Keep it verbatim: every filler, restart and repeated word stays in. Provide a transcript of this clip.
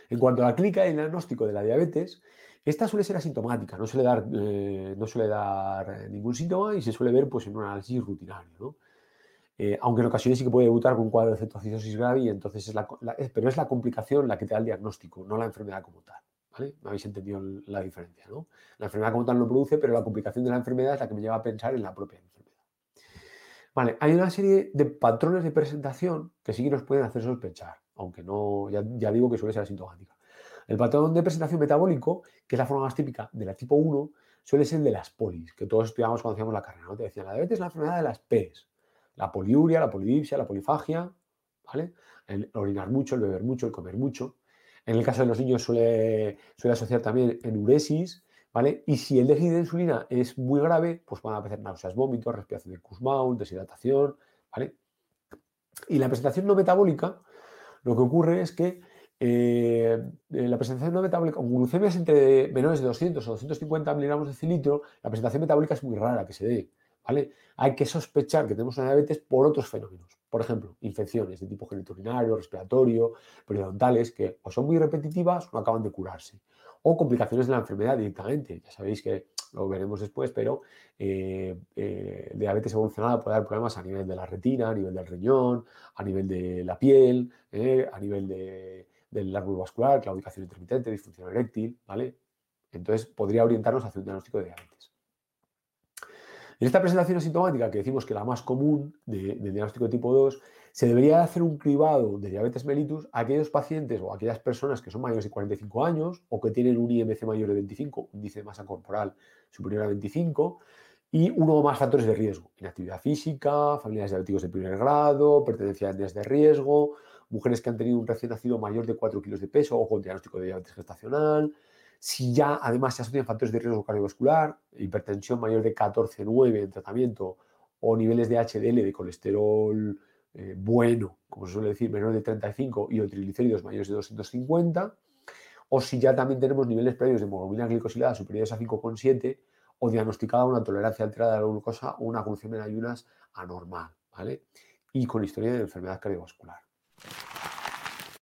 En cuanto a la clínica y el diagnóstico de la diabetes, esta suele ser asintomática, no suele dar, eh, no suele dar eh, ningún síntoma y se suele ver pues, en un análisis rutinario, ¿no? Eh, aunque en ocasiones sí que puede debutar con un cuadro de cetoacidosis grave y entonces es la, la- es- pero es la complicación la que te da el diagnóstico, no la enfermedad como tal. ¿Vale? ¿Me habéis entendido el- la diferencia? ¿No? La enfermedad como tal no produce, pero la complicación de la enfermedad es la que me lleva a pensar en la propia enfermedad. Vale, hay una serie de patrones de presentación que sí que nos pueden hacer sospechar, aunque no, ya, ya digo que suele ser asintomática. El patrón de presentación metabólico, que es la forma más típica de la tipo uno, suele ser el de las polis, que todos estudiamos cuando hacíamos la carrera, ¿no? Te decían, la diabetes es la enfermedad de las P's, la poliuria, la polidipsia, la polifagia, ¿vale? El orinar mucho, el beber mucho, el comer mucho. En el caso de los niños suele, suele asociar también enuresis, ¿vale? Y si el déficit de insulina es muy grave, pues van a aparecer náuseas, vómitos, respiración de Kussmaul, deshidratación, ¿vale? Y la presentación no metabólica, lo que ocurre es que eh, la presentación no metabólica, con glucemias entre menores de doscientos o doscientos cincuenta miligramos de cilitro, la presentación metabólica es muy rara que se dé, ¿vale? Hay que sospechar que tenemos una diabetes por otros fenómenos. Por ejemplo, infecciones de tipo genitourinario, respiratorio, periodontales, que o son muy repetitivas o no acaban de curarse. O complicaciones de la enfermedad directamente. Ya sabéis que lo veremos después, pero eh, eh, diabetes evolucionada puede dar problemas a nivel de la retina, a nivel del riñón, a nivel de la piel, eh, a nivel de, del árbol vascular, claudicación intermitente, disfunción eréctil, ¿vale? Entonces podría orientarnos hacia un diagnóstico de diabetes. En esta presentación asintomática, que decimos que la más común de, de diagnóstico de tipo dos, se debería hacer un cribado de diabetes mellitus a aquellos pacientes o a aquellas personas que son mayores de cuarenta y cinco años o que tienen un I M C mayor de veinticinco, un índice de masa corporal superior a veinticinco, y uno o más factores de riesgo: inactividad física, familiares diabéticos de primer grado, pertenencia a etnias de riesgo, mujeres que han tenido un recién nacido mayor de cuatro kilos de peso o con diagnóstico de diabetes gestacional. Si ya además se asocian factores de riesgo cardiovascular, hipertensión mayor de catorce coma nueve en tratamiento o niveles de H D L, de colesterol eh, bueno, como se suele decir, menor de treinta y cinco y o triglicéridos mayores de doscientos cincuenta, o si ya también tenemos niveles previos de hemoglobina glicosilada superiores a cinco coma siete o diagnosticada una tolerancia alterada a la glucosa o una glucemia en ayunas anormal, ¿vale? Y con historia de enfermedad cardiovascular.